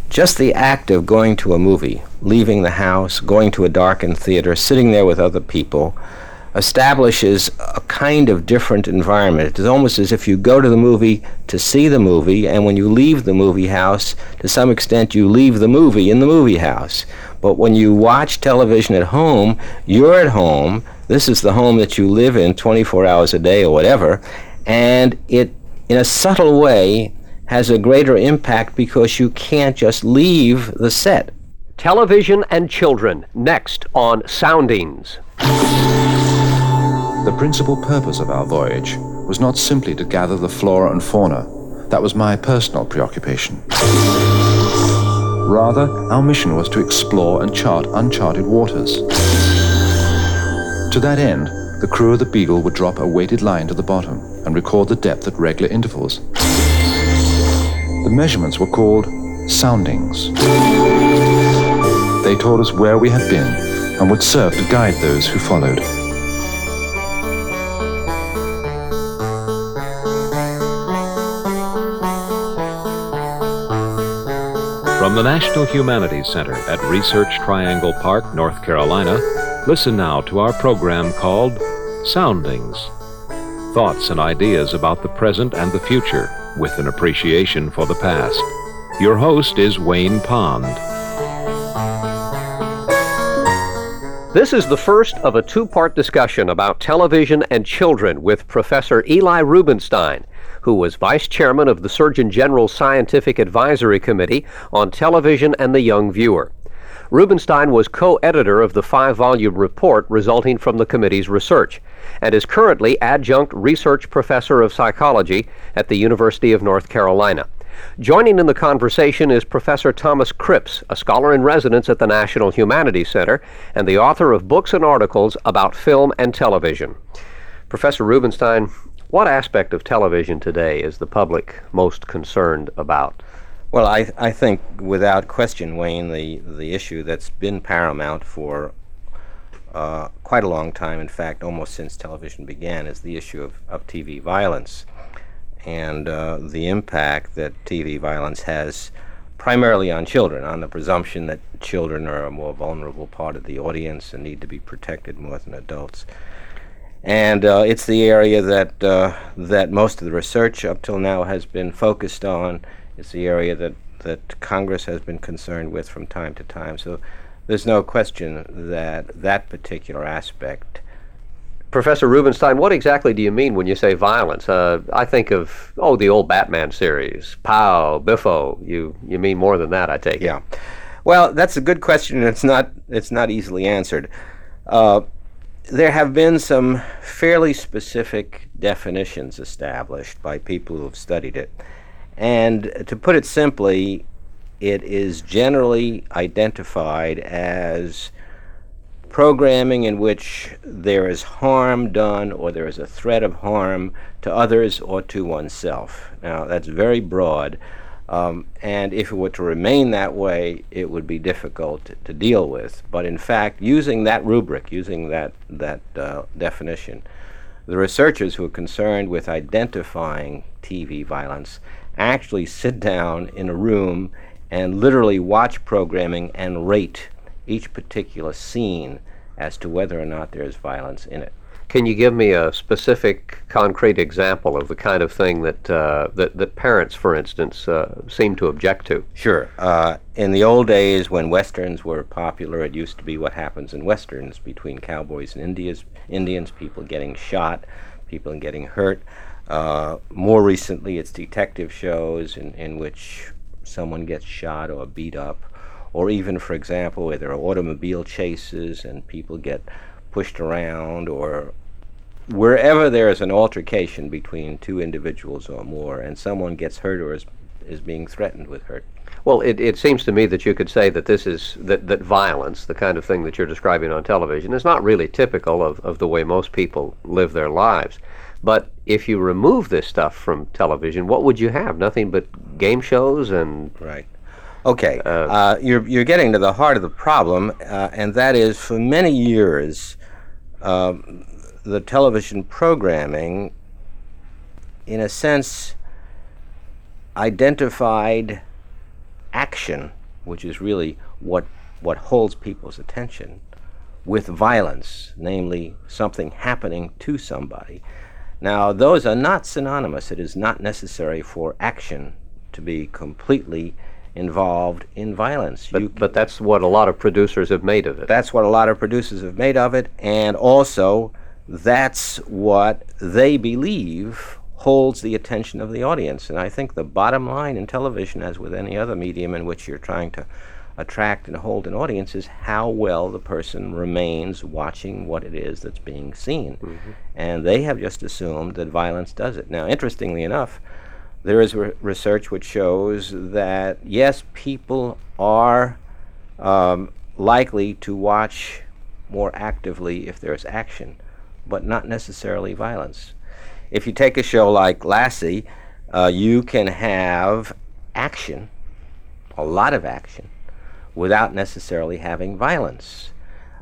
Just the act of going to a movie, leaving the house, going to a darkened theater, sitting there with other people, establishes a kind of different environment. It's almost as if you go to the movie to see the movie, and when you leave the movie house, to some extent you leave the movie in the movie house. But when you watch television at home, you're at home. This is the home that you live in 24 hours a day or whatever, and it, in a subtle way, has a greater impact because you can't just leave the set. Television and children, next on Soundings. The principal purpose of our voyage was not simply to gather the flora and fauna. That was my personal preoccupation. Rather, our mission was to explore and chart uncharted waters. To that end, the crew of the Beagle would drop a weighted line to the bottom and record the depth at regular intervals. The measurements were called soundings. They told us where we had been and would serve to guide those who followed. From the National Humanities Center at Research Triangle Park, North Carolina, listen now to our program called Soundings. Thoughts and ideas about the present and the future, with an appreciation for the past. Your host is Wayne Pond. This is the first of a two-part discussion about television and children with Professor Eli Rubenstein, who was Vice Chairman of the Surgeon General's Scientific Advisory Committee on Television and the Young Viewer. Rubenstein was co-editor of the 5-volume report resulting from the committee's research, and is currently adjunct research professor of psychology at the University of North Carolina. Joining in the conversation is Professor Thomas Cripps, a scholar in residence at the National Humanities Center and the author of books and articles about film and television. Professor Rubenstein, what aspect of television today is the public most concerned about? Well, I think without question, Wayne, the issue that's been paramount for quite a long time, in fact, almost since television began, is the issue of TV violence and the impact that TV violence has primarily on children, on the presumption that children are a more vulnerable part of the audience and need to be protected more than adults. And it's the area that most of the research up till now has been focused on. It's the area that Congress has been concerned with from time to time. So there's no question that particular aspect. Professor Rubenstein, what exactly do you mean when you say violence? I think of, the old Batman series, Pow, Biffo. You mean more than that, I take it. Yeah. Well, that's a good question, and it's not easily answered. There have been some fairly specific definitions established by people who have studied it. And to put it simply, it is generally identified as programming in which there is harm done or there is a threat of harm to others or to oneself. Now, that's very broad, and if it were to remain that way, it would be difficult to deal with. But in fact, using that rubric, using that definition, the researchers who are concerned with identifying TV violence actually sit down in a room and literally watch programming and rate each particular scene as to whether or not there's violence in it. Can you give me a specific, concrete example of the kind of thing that parents, for instance, seem to object to? Sure. In the old days, when Westerns were popular, it used to be what happens in Westerns between cowboys and Indians, people getting shot, people getting hurt. More recently, it's detective shows in which someone gets shot or beat up, or even, for example, where there are automobile chases and people get pushed around, or wherever there is an altercation between two individuals or more and someone gets hurt or is being threatened with hurt. Well, it seems to me that you could say that this is that violence, the kind of thing that you're describing on television, is not really typical of the way most people live their lives. But if you remove this stuff from television, what would you have? Nothing but game shows and... Right. Okay. You're getting to the heart of the problem, and that is, for many years, the television programming, in a sense, identified action which is really what holds people's attention, with violence, namely something happening to somebody. Now, those are not synonymous. It is not necessary for action to be completely involved in violence. But that's what a lot of producers have made of it. That's what a lot of producers have made of it, and also that's what they believe holds the attention of the audience. And I think the bottom line in television, as with any other medium in which you're trying to attract and hold an audience, is how well the person remains watching what it is that's being seen. Mm-hmm. And they have just assumed that violence does it. Now, interestingly enough, there is research which shows that, yes, people are likely to watch more actively if there's action, but not necessarily violence. If you take a show like Lassie, you can have action, a lot of action, without necessarily having violence.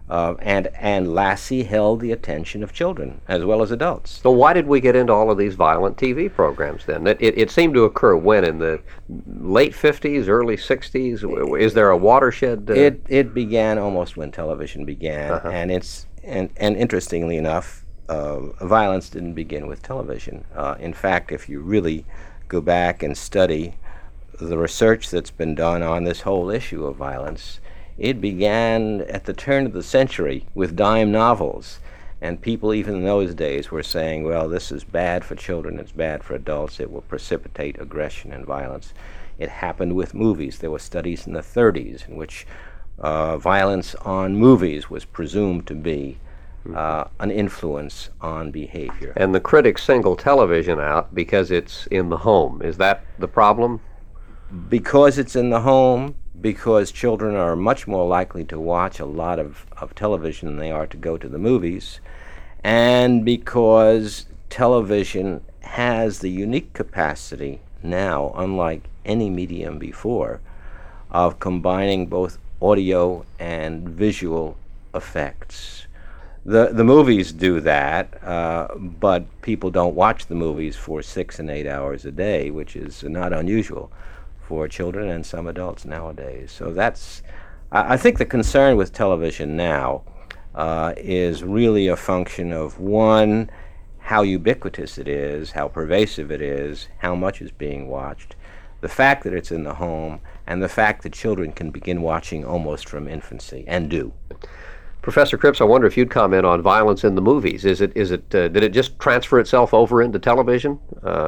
And Lassie held the attention of children as well as adults. So why did we get into all of these violent TV programs then? It seemed to occur when, in the late 50s, early 60s? Is there a watershed? It began almost when television began, and interestingly enough, violence didn't begin with television. In fact, if you really go back and study the research that's been done on this whole issue of violence, it began at the turn of the century with dime novels. And people even in those days were saying, well, this is bad for children, it's bad for adults, it will precipitate aggression and violence. It happened with movies. There were studies in the 30s in which violence on movies was presumed to be an influence on behavior. And the critics single television out because it's in the home. Is that the problem? Because it's in the home, because children are much more likely to watch a lot of television than they are to go to the movies, and because television has the unique capacity now, unlike any medium before, of combining both audio and visual effects. The movies do that, but people don't watch the movies for 6 and 8 hours a day, which is not unusual for children and some adults nowadays. So I think the concern with television now is really a function of, one, how ubiquitous it is, how pervasive it is, how much is being watched, the fact that it's in the home, and the fact that children can begin watching almost from infancy, and do. Professor Cripps, I wonder if you'd comment on violence in the movies. Did it just transfer itself over into television?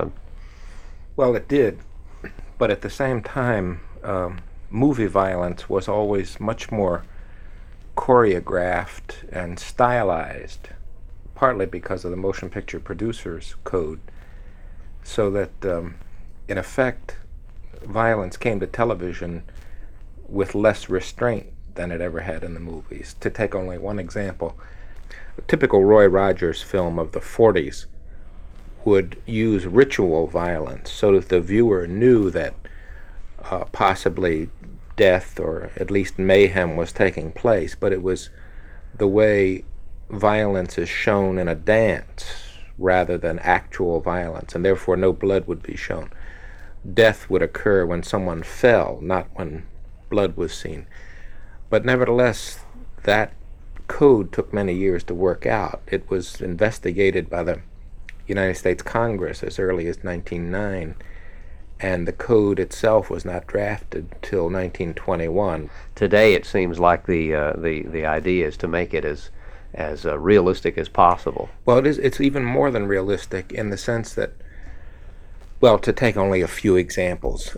Well, it did. But at the same time, movie violence was always much more choreographed and stylized, partly because of the Motion Picture Producers Code, so that, in effect, violence came to television with less restraint than it ever had in the movies. To take only one example, a typical Roy Rogers film of the 40s would use ritual violence so that the viewer knew that possibly death or at least mayhem was taking place, but it was the way violence is shown in a dance rather than actual violence, and therefore no blood would be shown. Death would occur when someone fell, not when blood was seen. But nevertheless, that code took many years to work out. It was investigated by the United States Congress as early as 1909, and the code itself was not drafted till 1921. Today, it seems like the idea is to make it as realistic as possible. Well, it's even more than realistic in the sense that, well, to take only a few examples,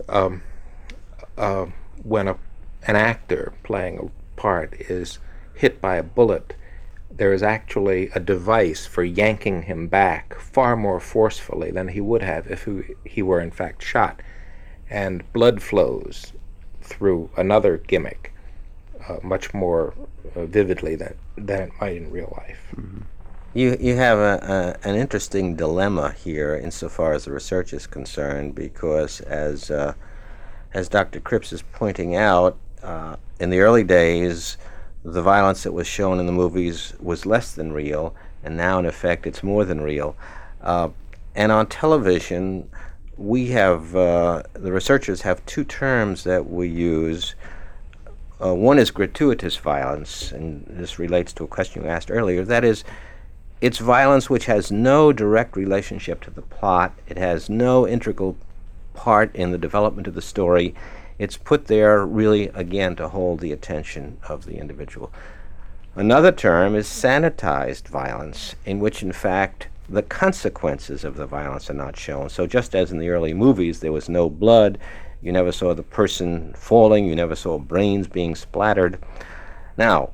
when an actor playing a part is hit by a bullet, there is actually a device for yanking him back far more forcefully than he would have if he were in fact shot. And blood flows through another gimmick much more vividly than it might in real life. Mm-hmm. You have an interesting dilemma here insofar as the research is concerned, because as Dr. Cripps is pointing out, in the early days, the violence that was shown in the movies was less than real, and now, in effect, it's more than real. And on television, we have, the researchers have two terms that we use One is gratuitous violence, and this relates to a question you asked earlier. That is, it's violence which has no direct relationship to the plot. It has no integral part in the development of the story. It's put there really, again, to hold the attention of the individual. Another term is sanitized violence, in which, in fact, the consequences of the violence are not shown. So just as in the early movies, there was no blood, you never saw the person falling, you never saw brains being splattered. Now,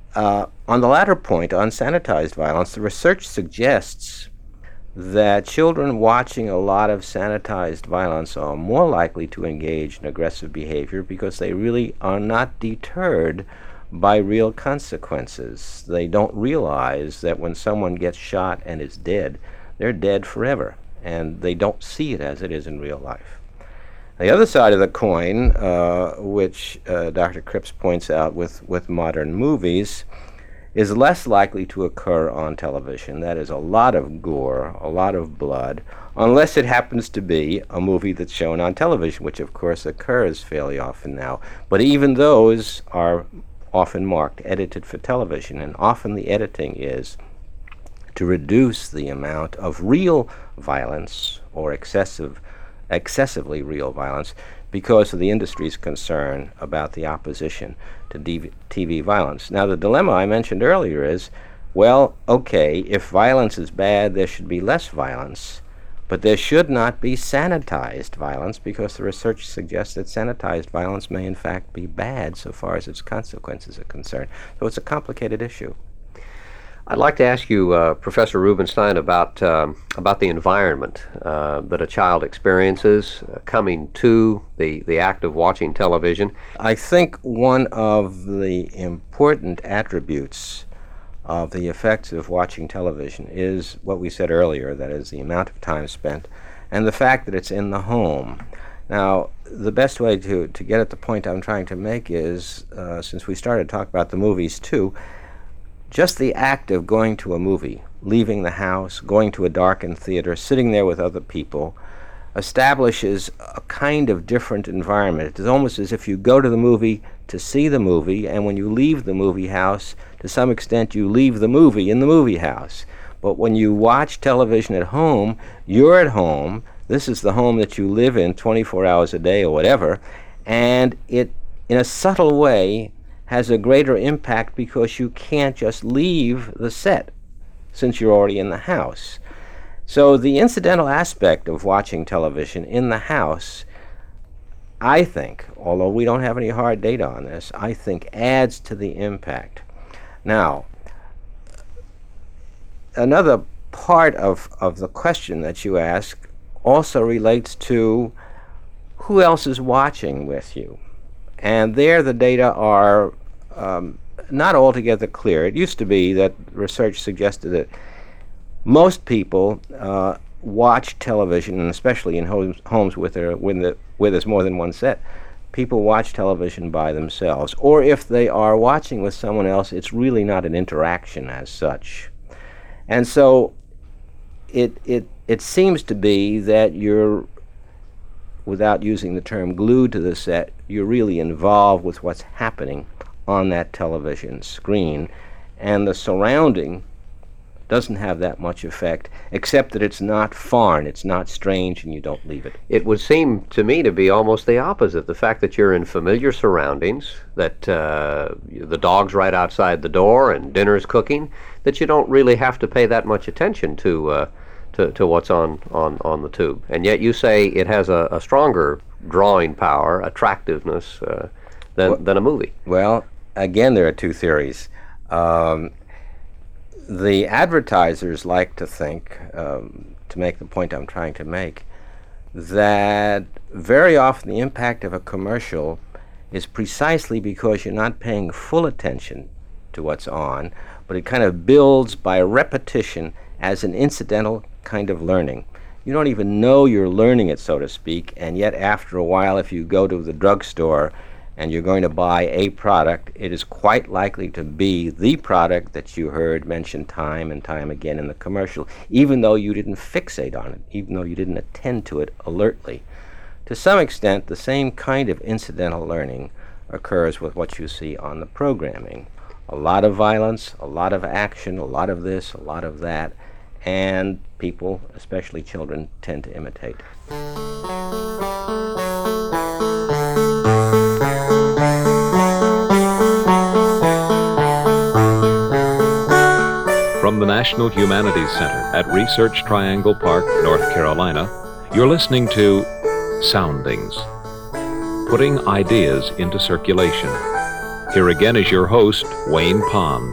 on the latter point, on sanitized violence, the research suggests that children watching a lot of sanitized violence are more likely to engage in aggressive behavior because they really are not deterred by real consequences. They don't realize that when someone gets shot and is dead, they're dead forever, and they don't see it as it is in real life. The other side of the coin, which Dr. Cripps points out with modern movies, is less likely to occur on television. That is, a lot of gore, a lot of blood, unless it happens to be a movie that's shown on television, which of course occurs fairly often now. But even those are often marked edited for television, and often the editing is to reduce the amount of real violence or excessively real violence because of the industry's concern about the opposition to TV violence. Now, the dilemma I mentioned earlier is, well, okay, if violence is bad, there should be less violence, but there should not be sanitized violence, because the research suggests that sanitized violence may in fact be bad so far as its consequences are concerned. So it's a complicated issue. I'd like to ask you, Professor Rubenstein, about the environment that a child experiences coming to the act of watching television. I think one of the important attributes of the effects of watching television is what we said earlier, that is, the amount of time spent, and the fact that it's in the home. Now, the best way to get at the point I'm trying to make is, since we started to talk about the movies too, just the act of going to a movie, leaving the house, going to a darkened theater, sitting there with other people, establishes a kind of different environment. It's almost as if you go to the movie to see the movie, and when you leave the movie house, to some extent you leave the movie in the movie house. But when you watch television at home, you're at home. This is the home that you live in 24 hours a day or whatever, and it, in a subtle way, has a greater impact because you can't just leave the set since you're already in the house. So the incidental aspect of watching television in the house, I think, although we don't have any hard data on this, I think adds to the impact. Now, another part of the question that you ask also relates to who else is watching with you. And there the data are not altogether clear. It used to be that research suggested that most people watch television, and especially in homes where there's more than one set, people watch television by themselves. Or if they are watching with someone else, it's really not an interaction as such. And so it seems to be that you're, without using the term glued to the set, you're really involved with what's happening on that television screen, and the surrounding doesn't have that much effect, except that it's not foreign, it's not strange, and you don't leave it. It would seem to me to be almost the opposite. The fact that you're in familiar surroundings, that the dog's right outside the door and dinner's cooking, that you don't really have to pay that much attention to what's on the tube. And yet you say it has a stronger drawing power, attractiveness, than a movie. Well, again, there are two theories. The advertisers like to think, to make the point I'm trying to make, that very often the impact of a commercial is precisely because you're not paying full attention to what's on, but it kind of builds by repetition as an incidental kind of learning. You don't even know you're learning it, so to speak, and yet after a while, if you go to the drugstore and you're going to buy a product, it is quite likely to be the product that you heard mentioned time and time again in the commercial, even though you didn't fixate on it, even though you didn't attend to it alertly. To some extent, the same kind of incidental learning occurs with what you see on the programming. A lot of violence, a lot of action, a lot of this, a lot of that, and people, especially children, tend to imitate. From the National Humanities Center at Research Triangle Park, North Carolina, you're listening to Soundings, putting ideas into circulation. Here again is your host, Wayne Pond.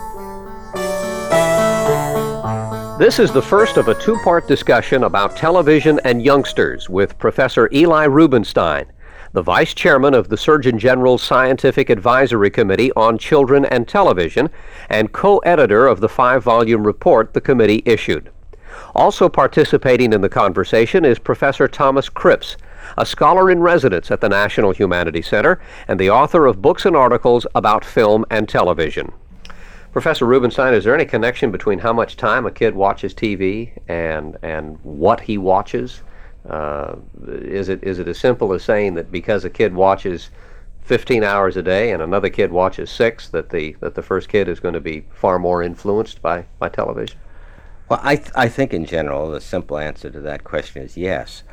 This is the first of a two-part discussion about television and youngsters with Professor Eli Rubenstein, the Vice Chairman of the Surgeon General's Scientific Advisory Committee on Children and Television and co-editor of the 5-volume report the committee issued. Also participating in the conversation is Professor Thomas Cripps, a scholar in residence at the National Humanities Center and the author of books and articles about film and television. Professor Rubenstein, is there any connection between how much time a kid watches TV and what he watches? Is it as simple as saying that because a kid watches 15 hours a day and another kid watches 6, that the first kid is going to be far more influenced by television? Well, I think in general the simple answer to that question is yes.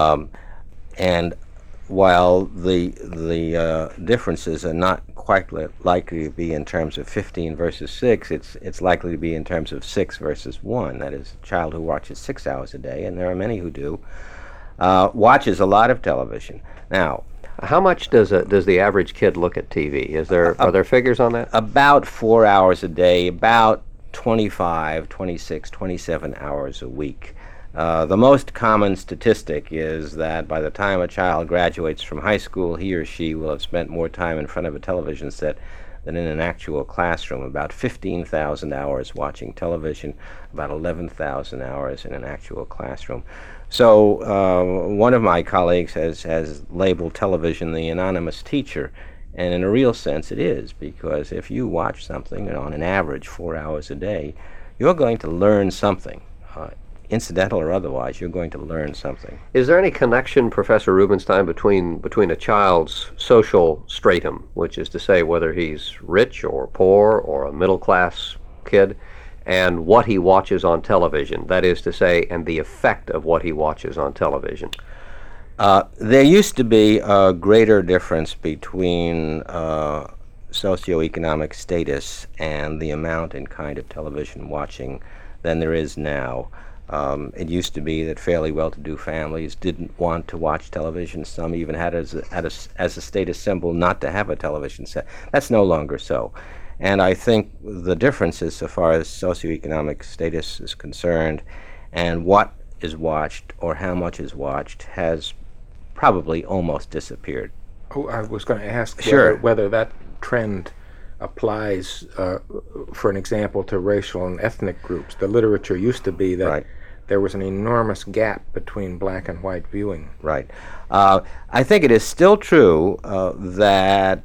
And while the differences are not quite likely to be in terms of 15 versus 6, it's likely to be in terms of 6 versus 1. That is, a child who watches 6 hours a day, and there are many who do, watches a lot of television. Now, how much does the average kid look at TV? Are there figures on that? About 4 hours a day, about 25, 26, 27 hours a week. The most common statistic is that by the time a child graduates from high school, he or she will have spent more time in front of a television set than in an actual classroom. About 15,000 hours watching television, about 11,000 hours in an actual classroom. So one of my colleagues has labeled television the anonymous teacher, and in a real sense it is, because if you watch something on an average 4 hours a day, you're going to learn something. Incidental or otherwise, you're going to learn something. Is there any connection, Professor Rubenstein, between a child's social stratum, which is to say whether he's rich or poor or a middle-class kid, and what he watches on television? That is to say, and the effect of what he watches on television. There used to be a greater difference between socioeconomic status and the amount and kind of television watching than there is now. It used to be that fairly well-to-do families didn't want to watch television. Some even had as a status symbol not to have a television set. That's no longer so. And I think the differences so far as socioeconomic status is concerned and what is watched or how much is watched has probably almost disappeared. Oh, I was going to ask Sure. whether that trend applies, for an example, to racial and ethnic groups. The literature used to be that Right. there was an enormous gap between black and white viewing. Right. I think it is still true that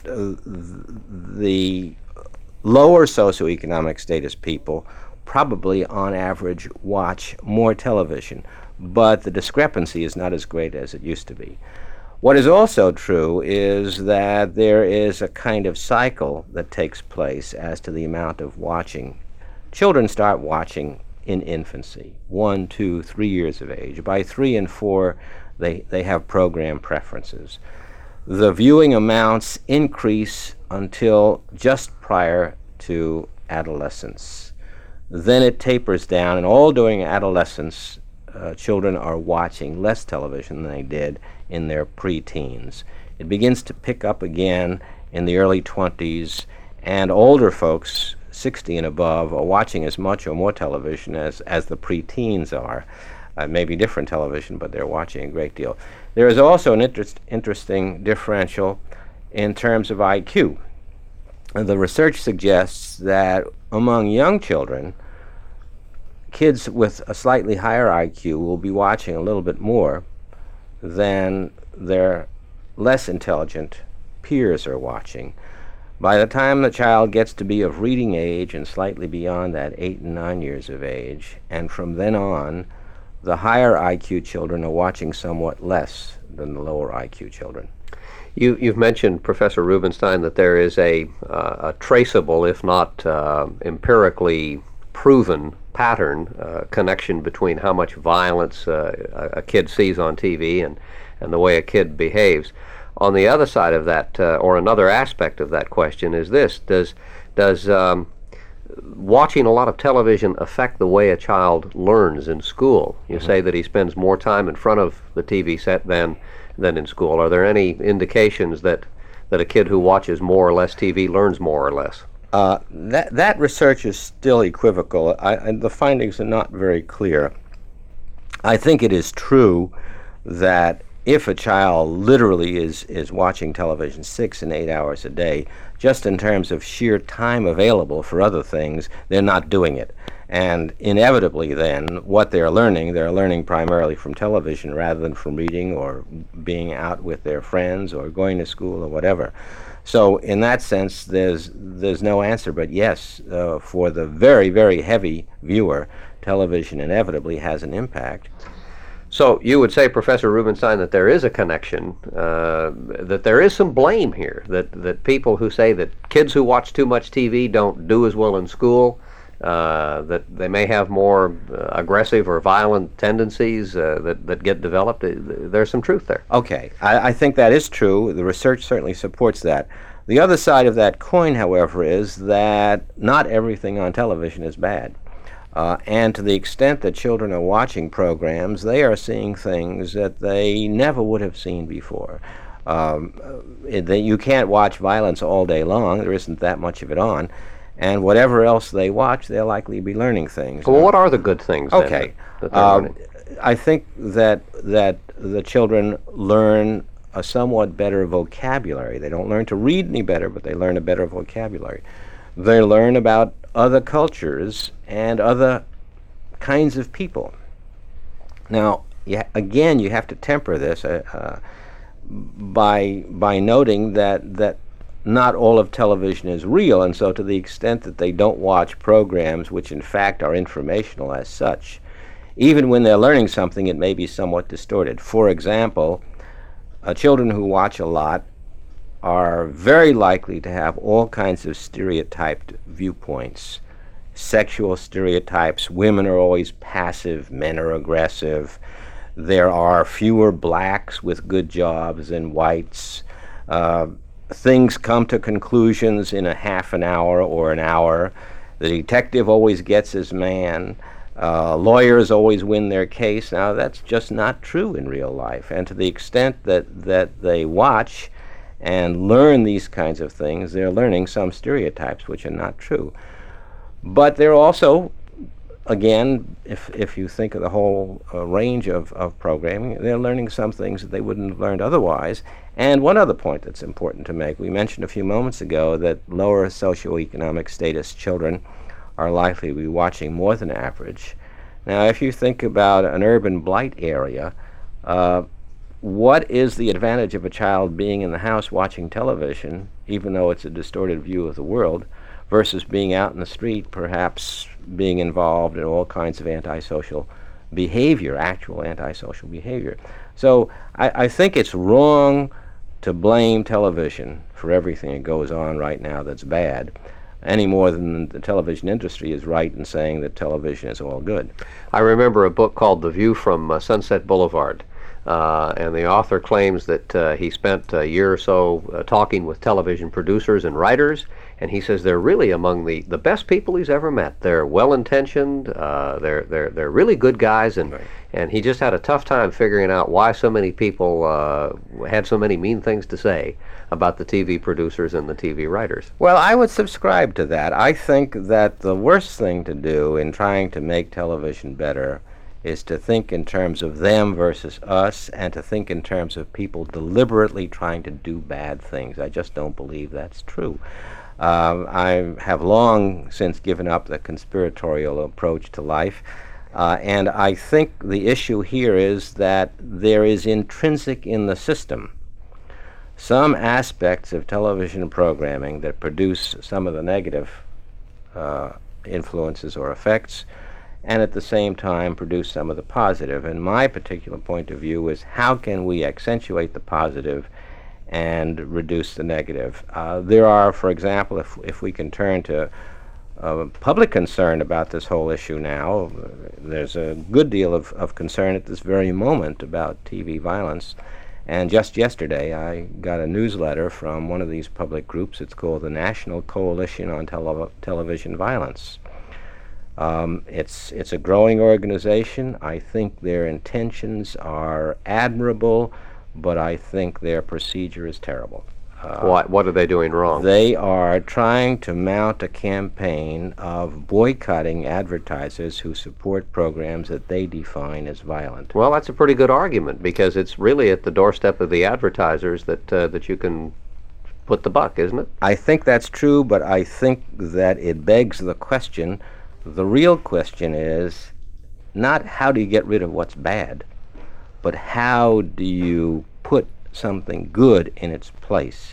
the lower socioeconomic status people probably on average watch more television, but the discrepancy is not as great as it used to be. What is also true is that there is a kind of cycle that takes place as to the amount of watching. Children start watching in infancy, 1, 2, 3 years of age. By 3 and 4, they have program preferences. The viewing amounts increase until just prior to adolescence. Then it tapers down, and all during adolescence, children are watching less television than they did in their preteens. It begins to pick up again in the early 20s, and older folks, 60 and above, are watching as much or more television as the preteens are. Maybe different television, but they're watching a great deal. There is also an interesting differential in terms of IQ. The research suggests that among young children, kids with a slightly higher IQ will be watching a little bit more than their less intelligent peers are watching. By the time the child gets to be of reading age and slightly beyond that, 8 and 9 years of age, and from then on, the higher IQ children are watching somewhat less than the lower IQ children. You've mentioned, Professor Rubenstein, that there is a traceable, if not empirically proven, pattern connection between how much violence a kid sees on TV and the way a kid behaves. On the other side of that, or another aspect of that question, is this: does watching a lot of television affect the way a child learns in school? You say that he spends more time in front of the TV set than in school. Are there any indications that a kid who watches more or less TV learns more or less? That research is still equivocal. The findings are not very clear. I think it is true that if a child literally is watching television 6 and 8 hours a day, just in terms of sheer time available for other things, they're not doing it. And inevitably then, what they're learning primarily from television rather than from reading or being out with their friends or going to school or whatever. So in that sense, there's no answer, but yes, for the very, very heavy viewer, television inevitably has an impact. So you would say, Professor Rubenstein, that there is a connection, that there is some blame here, that people who say that kids who watch too much TV don't do as well in school, that they may have more aggressive or violent tendencies that get developed. There's some truth there. Okay, I think that is true. The research certainly supports that. The other side of that coin, however, is that not everything on television is bad. And to the extent that children are watching programs, they are seeing things that they never would have seen before. You can't watch violence all day long. There isn't that much of it on. And whatever else they watch, they'll likely be learning things. Well, what are the good things then, okay. that they're learning? I think that the children learn a somewhat better vocabulary. They don't learn to read any better, but they learn a better vocabulary. They learn about other cultures and other kinds of people. Now, again, you have to temper this by noting that not all of television is real, and so to the extent that they don't watch programs which in fact are informational as such, even when they're learning something, it may be somewhat distorted. For example, children who watch a lot are very likely to have all kinds of stereotyped viewpoints. Sexual stereotypes: women are always passive, men are aggressive, there are fewer blacks with good jobs than whites, things come to conclusions in a half an hour or an hour, the detective always gets his man, lawyers always win their case. Now, that's just not true in real life, and to the extent that they watch and learn these kinds of things, they're learning some stereotypes which are not true. But they're also, again, if you think of the whole range of programming, they're learning some things that they wouldn't have learned otherwise. And one other point that's important to make, we mentioned a few moments ago that lower socioeconomic status children are likely to be watching more than average. Now, if you think about an urban blight area, what is the advantage of a child being in the house watching television, even though it's a distorted view of the world, versus being out in the street, perhaps being involved in all kinds of antisocial behavior, actual antisocial behavior? So I think it's wrong to blame television for everything that goes on right now that's bad, any more than the television industry is right in saying that television is all good. I remember a book called The View from Sunset Boulevard. And the author claims that he spent a year or so talking with television producers and writers, and he says they're really among the best people he's ever met. They're well-intentioned, they're really good guys, and Right. and he just had a tough time figuring out why so many people had so many mean things to say about the TV producers and the TV writers. Well, I would subscribe to that. I think that the worst thing to do in trying to make television better is to think in terms of them versus us, and to think in terms of people deliberately trying to do bad things. I just don't believe that's true. I have long since given up the conspiratorial approach to life, and I think the issue here is that there is intrinsic in the system some aspects of television programming that produce some of the negative influences or effects, and at the same time produce some of the positive. And my particular point of view is, how can we accentuate the positive and reduce the negative. There are, for example, if we can turn to public concern about this whole issue now, there's a good deal of concern at this very moment about TV violence. And just yesterday, I got a newsletter from one of these public groups. It's called the National Coalition on Television Violence. It's a growing organization. I think their intentions are admirable, but I think their procedure is terrible. What are they doing wrong? They are trying to mount a campaign of boycotting advertisers who support programs that they define as violent. Well, that's a pretty good argument, because it's really at the doorstep of the advertisers that you can put the buck, isn't it? I think that's true, but I think that it begs the question. The real question is not how do you get rid of what's bad, but how do you put something good in its place.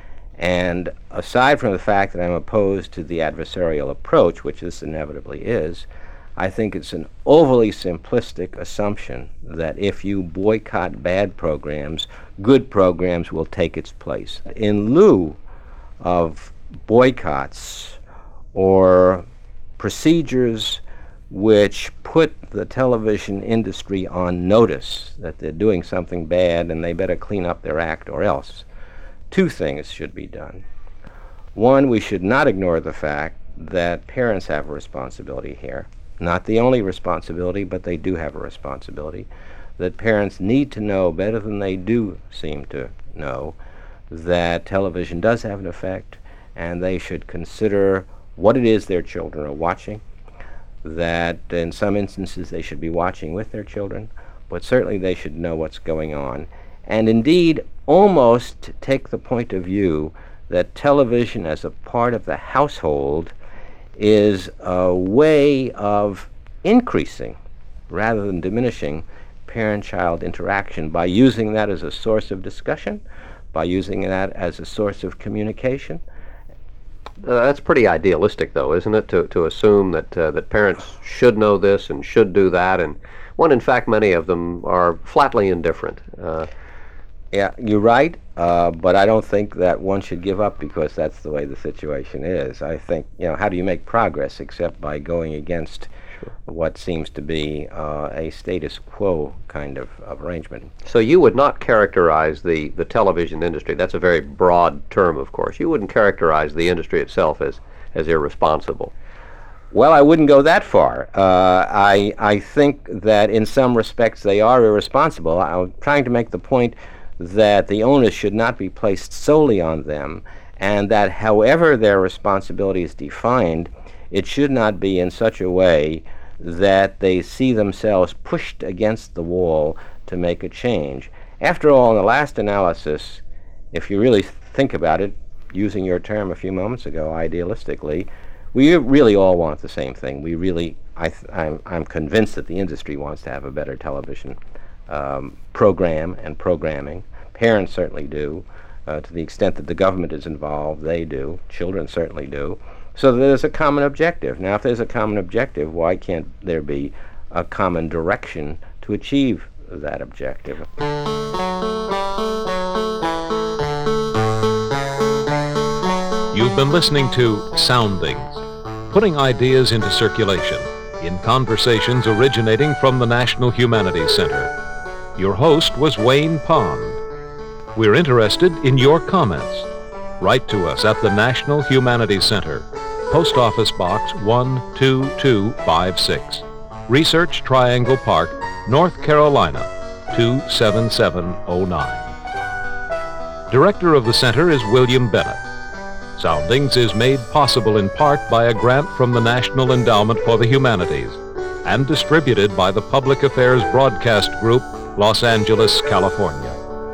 And aside from the fact that I'm opposed to the adversarial approach, which this inevitably is, I think it's an overly simplistic assumption that if you boycott bad programs, good programs will take its place. In lieu of boycotts or procedures which put the television industry on notice that they're doing something bad and they better clean up their act or else, two things should be done. One, we should not ignore the fact that parents have a responsibility here. Not the only responsibility, but they do have a responsibility. That parents need to know better than they do seem to know that television does have an effect, and they should consider what it is their children are watching, that in some instances they should be watching with their children, but certainly they should know what's going on, and indeed almost take the point of view that television as a part of the household is a way of increasing rather than diminishing parent-child interaction by using that as a source of discussion, by using that as a source of communication. That's pretty idealistic, though, isn't it, to assume that parents should know this and should do that, and when in fact many of them are flatly indifferent. Yeah, you're right, but I don't think that one should give up because that's the way the situation is. I think, how do you make progress except by going against what seems to be a status quo kind of arrangement? So you would not characterize the television industry, that's a very broad term, of course, you wouldn't characterize the industry itself as irresponsible. Well, I wouldn't go that far. I think that in some respects they are irresponsible. I'm trying to make the point that the onus should not be placed solely on them, and that however their responsibility is defined, it should not be in such a way that they see themselves pushed against the wall to make a change. After all, in the last analysis, if you really think about it, using your term a few moments ago, idealistically, we really all want the same thing. We really, I'm convinced that the industry wants to have a better television program and programming. Parents certainly do. To the extent that the government is involved, they do. Children certainly do. So there's a common objective. Now, if there's a common objective, why can't there be a common direction to achieve that objective? You've been listening to Soundings, putting ideas into circulation in conversations originating from the National Humanities Center. Your host was Wayne Pond. We're interested in your comments. Write to us at the National Humanities Center, Post Office Box 12256, Research Triangle Park, North Carolina 27709. Director of the center is William Bennett. Soundings is made possible in part by a grant from the National Endowment for the Humanities and distributed by the Public Affairs Broadcast Group, Los Angeles, California.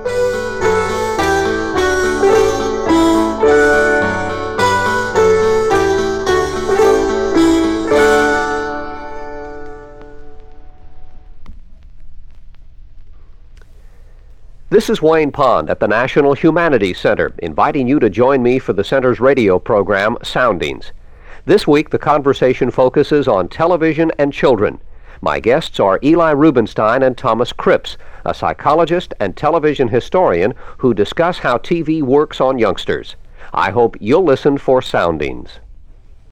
This is Wayne Pond at the National Humanities Center, inviting you to join me for the center's radio program, Soundings. This week, the conversation focuses on television and children. My guests are Eli Rubenstein and Thomas Cripps, a psychologist and television historian who discuss how TV works on youngsters. I hope you'll listen for Soundings.